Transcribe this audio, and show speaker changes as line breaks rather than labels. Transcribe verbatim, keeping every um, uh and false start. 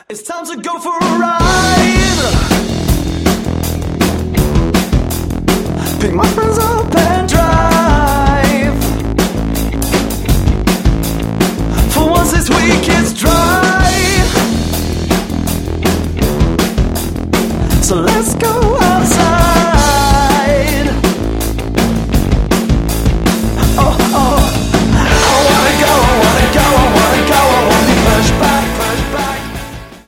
It's time to go for a ride. Pick my friends up and drive. For once this week it's dry. So let's go.